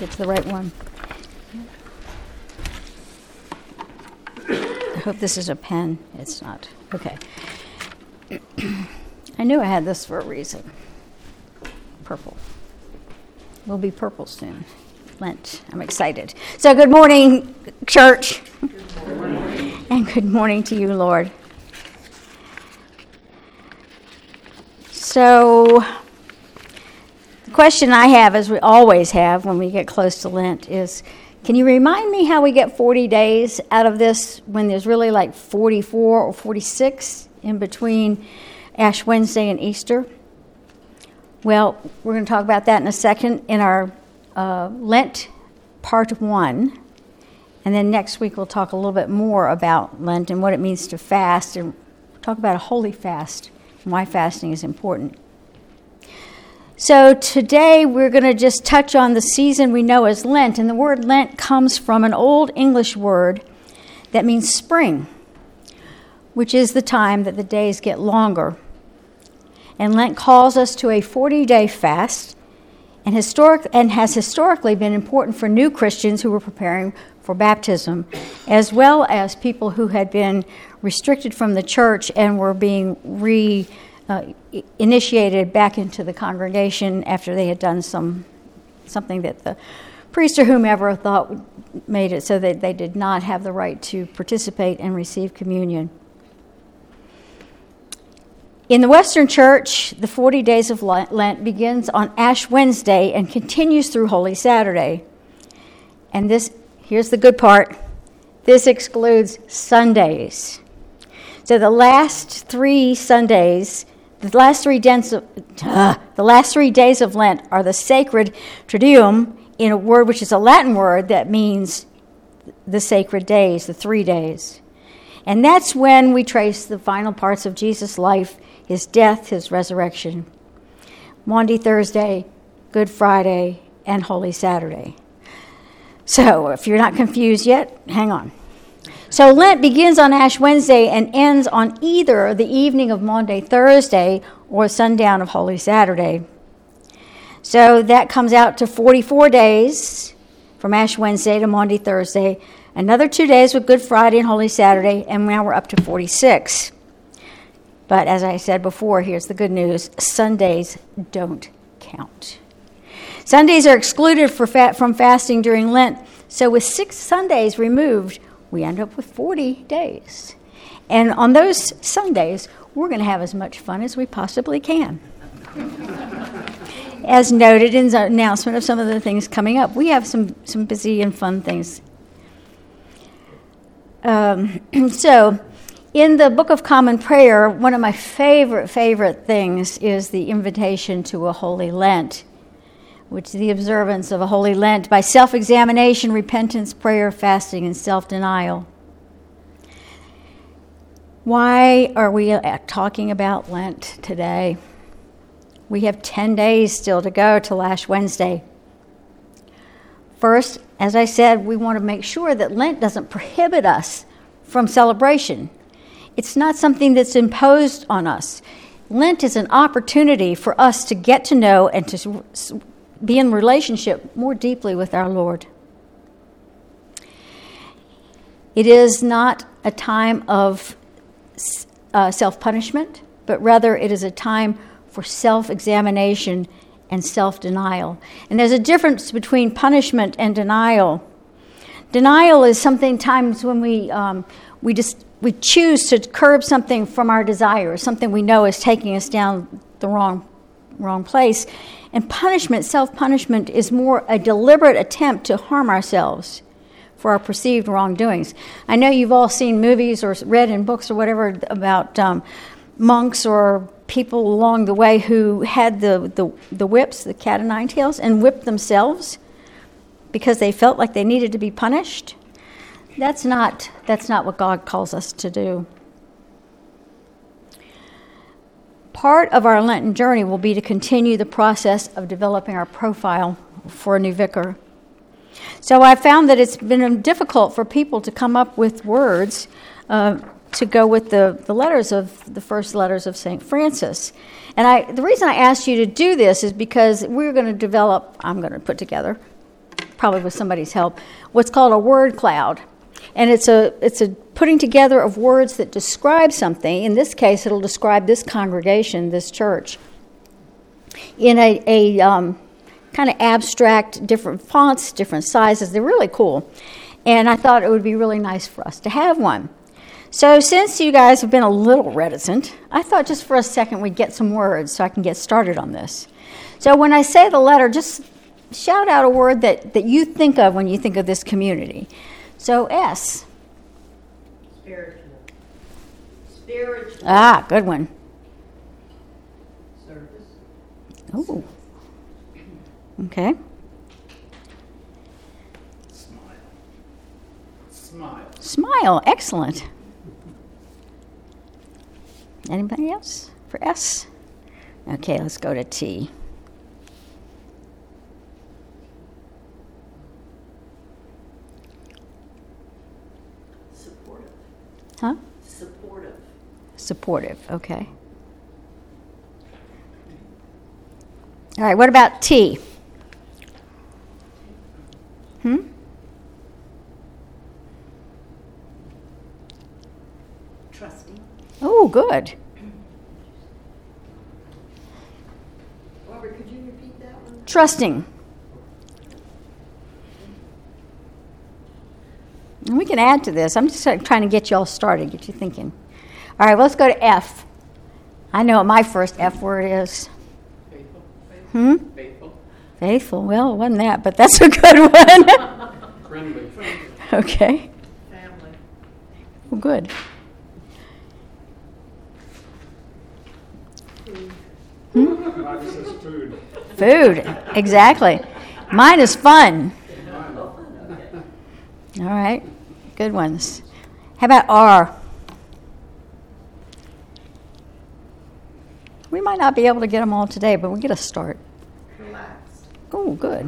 get to the right one. I hope this is a pen. It's not. Okay. I knew I had this for a reason. Purple. We'll be purple soon. Lent. I'm excited. So good morning, church. Good morning. And good morning to you, Lord. So the question I have, as we always have when we get close to Lent, is can you remind me how we get 40 days out of this when there's really like 44 or 46 in between Ash Wednesday and Easter? Well, we're going to talk about that in a second in our Lent Part 1. And then next week we'll talk a little bit more about Lent and what it means to fast, and talk about a holy fast and why fasting is important. So today we're going to just touch on the season we know as Lent. And the word Lent comes from an old English word that means spring, which is the time that the days get longer. And Lent calls us to a 40-day fast and has historically been important for new Christians who were preparing for baptism, as well as people who had been restricted from the church and were being initiated back into the congregation after they had done something that the priest or whomever thought made it so that they did not have the right to participate and receive communion. In the Western Church, the 40 days of Lent begins on Ash Wednesday and continues through Holy Saturday. And here's the good part, this excludes Sundays. So the last 3 days of Lent are the sacred Triduum, in a word which is a Latin word that means the sacred days, the 3 days. And that's when we trace the final parts of Jesus' life, his death, his resurrection. Maundy Thursday, Good Friday, and Holy Saturday. So if you're not confused yet, hang on. So Lent begins on Ash Wednesday and ends on either the evening of Maundy Thursday or sundown of Holy Saturday. So that comes out to 44 days from Ash Wednesday to Maundy Thursday, another 2 days with Good Friday and Holy Saturday, and now we're up to 46. But as I said before, here's the good news. Sundays don't count. Sundays are excluded from fasting during Lent, so with 6 Sundays removed, we end up with 40 days. And on those Sundays, we're going to have as much fun as we possibly can. As noted in the announcement of some of the things coming up, we have some busy and fun things. So, in the Book of Common Prayer, one of my favorite things is the invitation to a Holy Lent, which is the observance of a Holy Lent by self-examination, repentance, prayer, fasting, and self-denial. Why are we talking about Lent today? We have 10 days still to go till Ash Wednesday. First, as I said, we want to make sure that Lent doesn't prohibit us from celebration. It's not something that's imposed on us. Lent is an opportunity for us to get to know and to be in relationship more deeply with our Lord. It is not a time of self-punishment, but rather it is a time for self-examination and self-denial. And there's a difference between punishment and denial. Denial is sometimes when we choose to curb something from our desires, something we know is taking us down the wrong place. And punishment, self-punishment, is more a deliberate attempt to harm ourselves for our perceived wrongdoings. I know you've all seen movies or read in books or whatever about monks or people along the way who had the whips, the cat o' nine tails, and whipped themselves because they felt like they needed to be punished. That's not what God calls us to do. Part of our Lenten journey will be to continue the process of developing our profile for a new vicar. So I found that it's been difficult for people to come up with words to go with the first letters of St. Francis. And the reason I asked you to do this is because I'm going to put together probably with somebody's help, what's called a word cloud. And it's a putting together of words that describe something. In this case, it'll describe this congregation, this church, in a kind of abstract, different fonts, different sizes. They're really cool. And I thought it would be really nice for us to have one. So since you guys have been a little reticent, I thought just for a second we'd get some words so I can get started on this. So when I say the letter, just shout out a word that you think of when you think of this community. So S. Spiritual. Ah, good one. Service. Oh. Okay. Smile. Excellent. Anybody else for S? Okay, let's go to T. Supportive. Huh? Supportive. Okay. All right, what about T? Trusting. Oh, good. Barbara, could you repeat that one? Trusting. And we can add to this. I'm just trying to get you all started, get you thinking. All right, well, let's go to F. I know what my first F word is. Faithful. Faithful. Well, it wasn't that, but that's a good one. Friendly. Okay. Family. Well, good. Mine says food. Food. Exactly. Mine is fun. All right. Good ones. How about R? We might not be able to get them all today, but we'll get a start. Relaxed. Oh, good.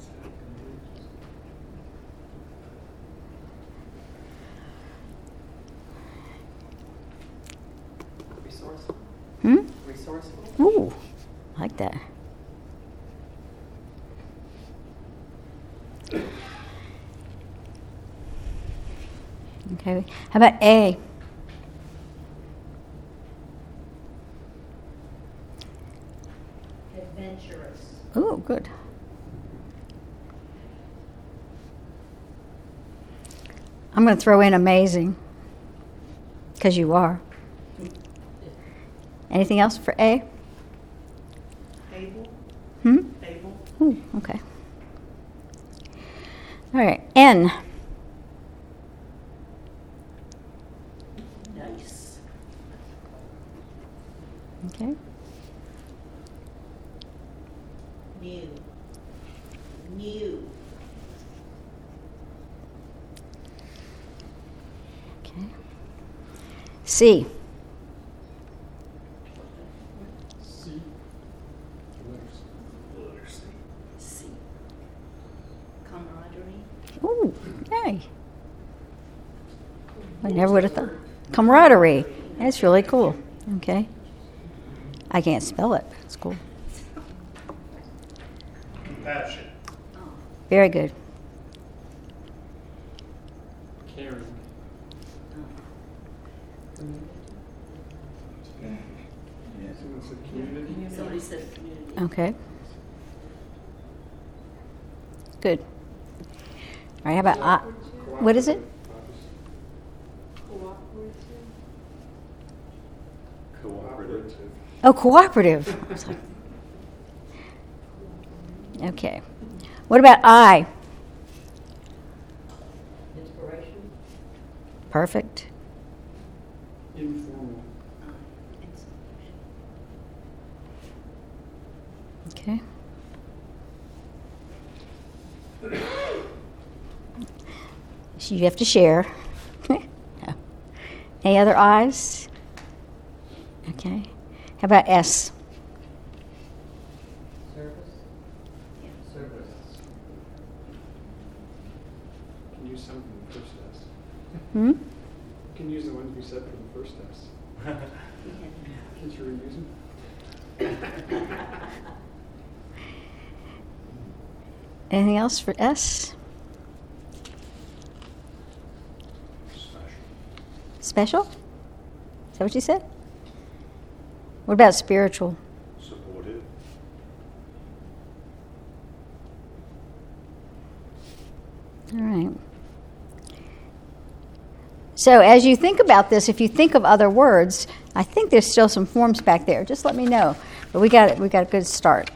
Resourceful. Resourceful. Ooh, I like that. Okay. How about A? Adventurous. Oh, good. I'm going to throw in amazing, because you are. Anything else for A? Able. Able. Ooh, okay. All right. N. Nice. Okay. New. Okay. C. C. C. Camaraderie. Ooh, yay. I never would have thought. Camaraderie. That's really cool. Okay. I can't spell it, but it's cool. Compassion. Very good. Caring. Someone said community. Somebody said community. Okay. Good. All right, how about what is it? Cooperative. Oh, cooperative. I was like, okay. What about I? Inspiration. Perfect. Informal. Okay. So you have to share. No. Any other I's? Okay. How about S? Service. Service. Can use some from the first test. Hmm? You can use the ones we said for the first test. Can't you reuse them? Anything else for S? Special? Is that what you said? What about spiritual? Supportive. All right. So as you think about this, if you think of other words, I think there's still some forms back there. Just let me know. But we got a good start.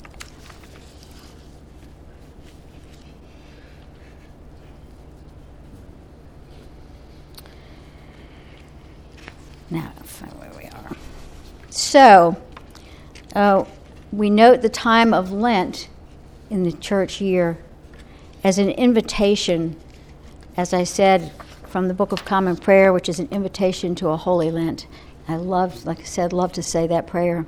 Now, find where we are. So, we note the time of Lent in the church year as an invitation, as I said, from the Book of Common Prayer, which is an invitation to a holy Lent. I love to say that prayer.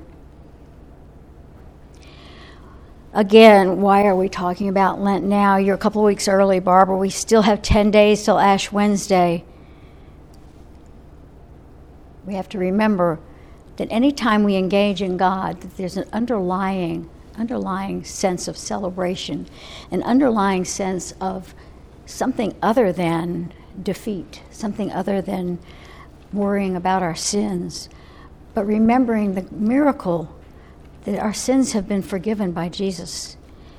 Again, why are we talking about Lent now? You're a couple of weeks early, Barbara. We still have 10 days till Ash Wednesday. We have to remember that any time we engage in God, that there's an underlying sense of celebration, an underlying sense of something other than defeat, something other than worrying about our sins, but remembering the miracle that our sins have been forgiven by Jesus.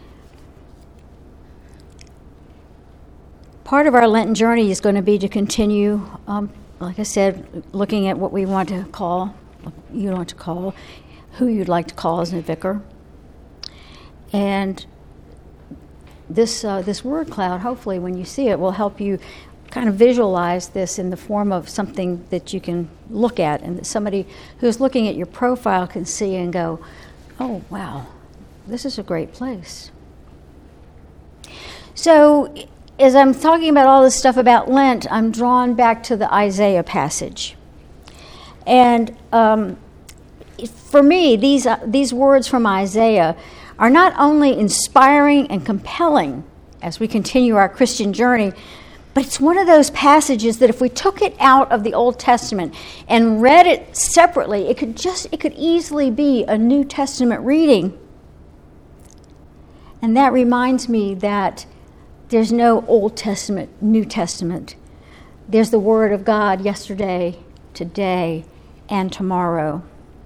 Part of our Lenten journey is going to be to continue, like I said, looking at what we want to call, who you'd like to call as a vicar. And this word cloud, hopefully when you see it, will help you kind of visualize this in the form of something that you can look at and that somebody who's looking at your profile can see and go, oh, wow, this is a great place. So as I'm talking about all this stuff about Lent, I'm drawn back to the Isaiah passage. And for me, these words from Isaiah are not only inspiring and compelling as we continue our Christian journey, but it's one of those passages that if we took it out of the Old Testament and read it separately, it could easily be a New Testament reading. And that reminds me that there's no Old Testament, New Testament. There's the Word of God yesterday, today, and tomorrow.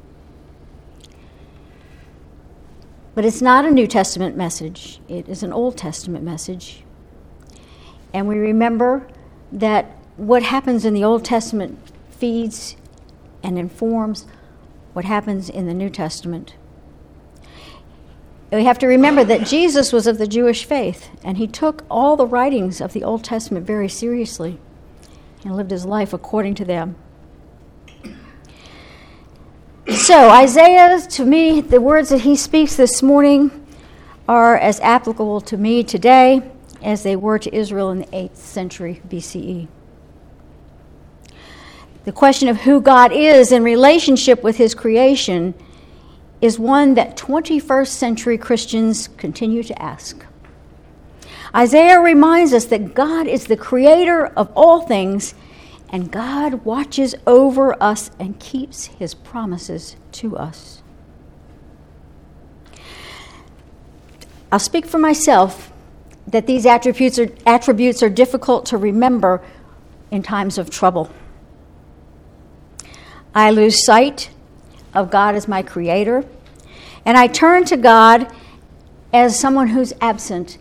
But it's not a New Testament message. It is an Old Testament message. And we remember that what happens in the Old Testament feeds and informs what happens in the New Testament. We have to remember that Jesus was of the Jewish faith, and he took all the writings of the Old Testament very seriously and lived his life according to them. So Isaiah, to me, the words that he speaks this morning are as applicable to me today as they were to Israel in the 8th century BCE. The question of who God is in relationship with his creation is one that 21st century Christians continue to ask. Isaiah reminds us that God is the creator of all things, and God watches over us and keeps his promises to us. I'll speak for myself that these attributes are difficult to remember in times of trouble. I lose sight of God as my creator, and I turn to God as someone who's absent.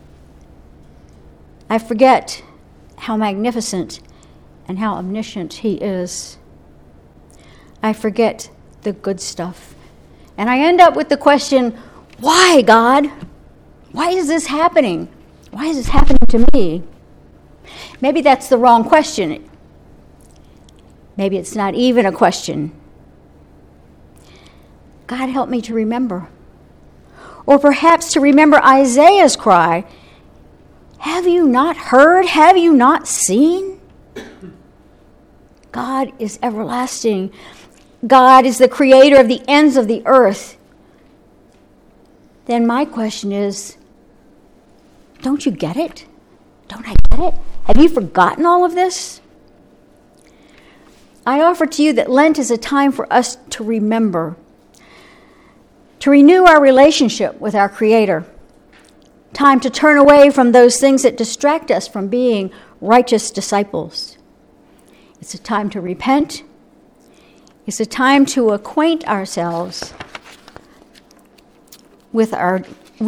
I forget how magnificent and how omniscient he is. I forget the good stuff. And I end up with the question, why, God? Why is this happening? Why is this happening to me? Maybe that's the wrong question. Maybe it's not even a question. God, help me to remember. Or perhaps to remember Isaiah's cry, have you not heard? Have you not seen? God is everlasting. God is the creator of the ends of the earth. Then my question is, don't you get it? Don't I get it? Have you forgotten all of this? I offer to you that Lent is a time for us to remember, to renew our relationship with our Creator, time to turn away from those things that distract us from being righteous disciples. It's a time to repent. It's a time to reacquaint ourselves with our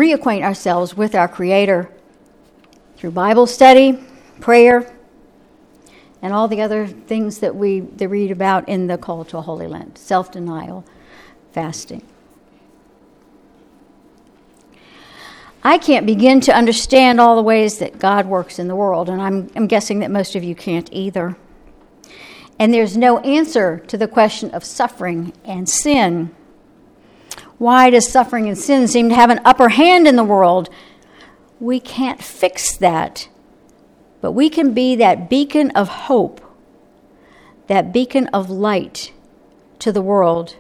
Creator through Bible study, prayer, and all the other things that we read about in the Call to a Holy Lent, self-denial, fasting. I can't begin to understand all the ways that God works in the world, and I'm guessing that most of you can't either. And there's no answer to the question of suffering and sin. Why does suffering and sin seem to have an upper hand in the world? We can't fix that, but we can be that beacon of hope, that beacon of light to the world.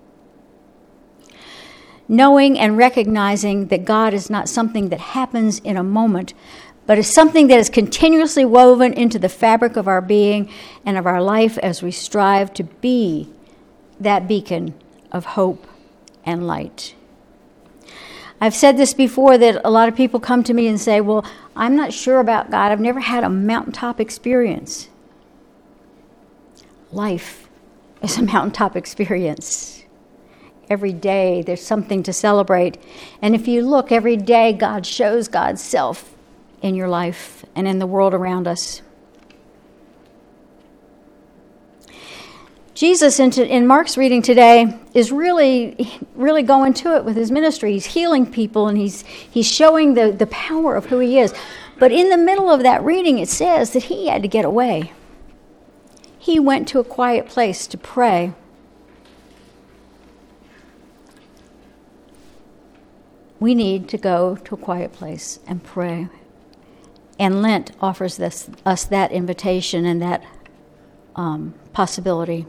Knowing and recognizing that God is not something that happens in a moment, but is something that is continuously woven into the fabric of our being and of our life as we strive to be that beacon of hope and light. I've said this before, that a lot of people come to me and say, well, I'm not sure about God. I've never had a mountaintop experience. Life is a mountaintop experience. Every day there's something to celebrate. And if you look every day, God shows God's self in your life and in the world around us. Jesus, in Mark's reading today, is really going to it with his ministry. He's healing people, and he's showing the power of who he is. But in the middle of that reading, it says that he had to get away. He went to a quiet place to pray. We need to go to a quiet place and pray. And Lent offers us that invitation and that possibility.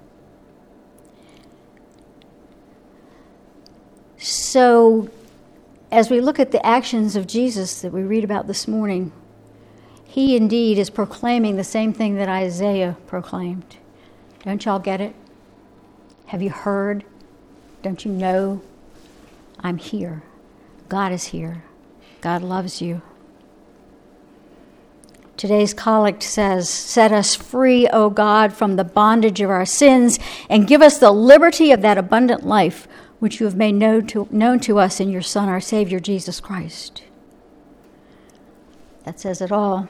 So, as we look at the actions of Jesus that we read about this morning, he indeed is proclaiming the same thing that Isaiah proclaimed. Don't y'all get it? Have you heard? Don't you know? I'm here. God is here. God loves you. Today's collect says, "Set us free, O God, from the bondage of our sins, and give us the liberty of that abundant life which you have made known to us in your Son, our Savior, Jesus Christ." That says it all.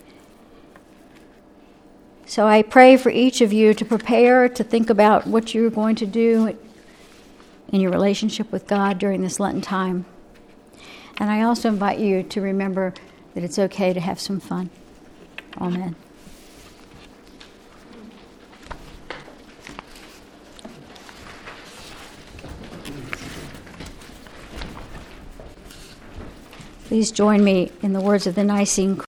So I pray for each of you to prepare to think about what you're going to do in your relationship with God during this Lenten time. And I also invite you to remember that it's okay to have some fun. Amen. Please join me in the words of the Nicene Creed.